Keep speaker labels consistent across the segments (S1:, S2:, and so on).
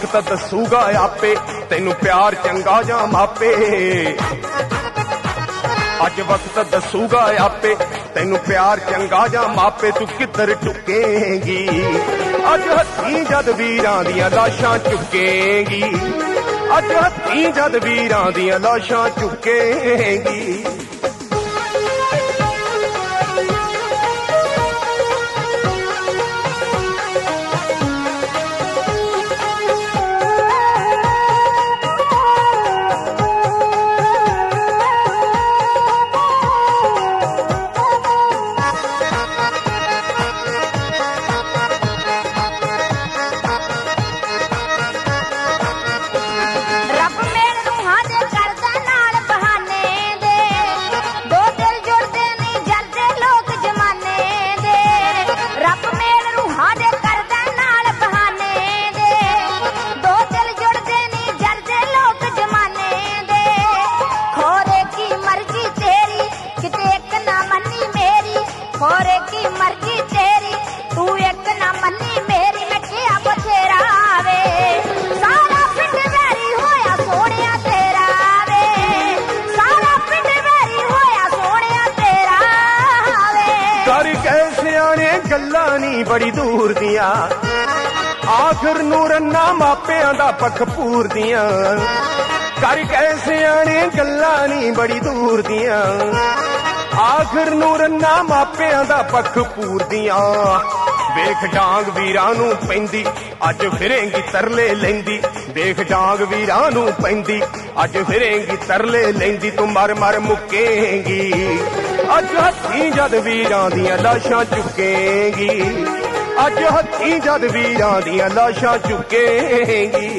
S1: वक्त दसूगा आपे तेनू प्यार चंगा जां मापे। अज वक्त दसूगा आपे तेनू प्यार चंगा जां मापे। तू किधर टुकेगी अज हथी जद वीरां दियां लाशां चुकेगी। अज हथी जद वीरां दियां लाशां चुकेगी।
S2: होरे की मर्जी तेरी तू एक ना मन्नी मेरी। मैं क्या बथेरा वे सारा पिंड वेरी होया सोनिया तेरा वे। सारा पिंड वेरी होया सोनिया तेरा वे।
S1: कर कैसे आने गल्लां नी बड़ी दूर दियां आखिर नूरन्ना मापियां दा पख पूर दियां। कर कैसे आने गल्लां नी बड़ी दूर दियां आखिर नूरन्ना मापियां दा पख पूरदियां। वेख डांग वीरां नू पैंदी अज फिरेंगी तरले लैंदी। वेख डांग वीरां नू पैंदी अज फिरेंगी तरले लैंदी। तू मर मर मुकेंगी अज हथी जद वीरां दियां लाशां चुकेंगी। अज हथी जद वीरां दियां लाशां चुकेंगी।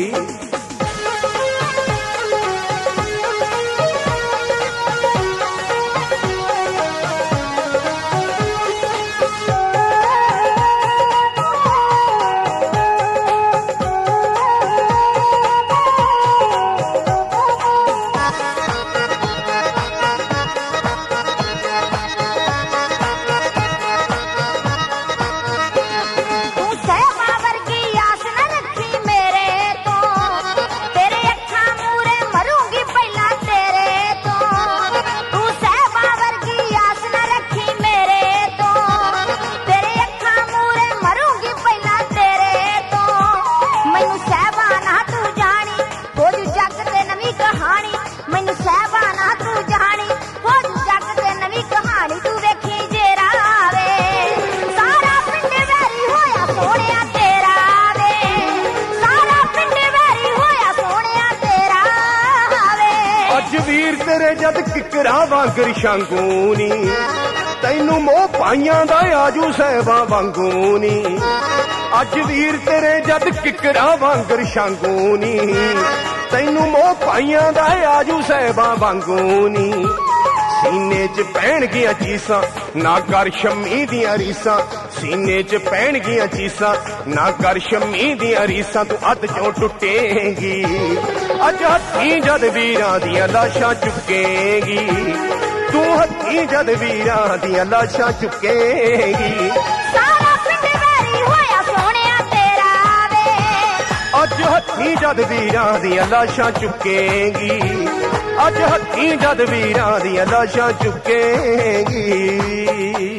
S1: तेरे जद किकरा वांगर शांगूनी तैनू मोह पाइयां दा आजू सहबा वांगूनी। अज वीर तेरे जद किकरा वांगर शांगूनी तैनू मोह पाइयां दा आजू सहबा वांगूनी। सीने च पैण गियां चीसां ना कर शम्मी दियां रीसां। सीने च पैण गियां चीसां ना कर शम्मी दियां रीसां। तू अध चों टुटेंगी अज हथी जद वीरां दियां लाशां चुकेंगी। तू हथी जद वीरां दियां लाशां चुकेंगी।
S2: सारा पिंड वेरी होया सोनिया तेरा वे।
S1: अज हथी जद वीरां दियां लाशां चुकेंगी। अज हथी जद वीरां दियां लाशां चुकेंगी।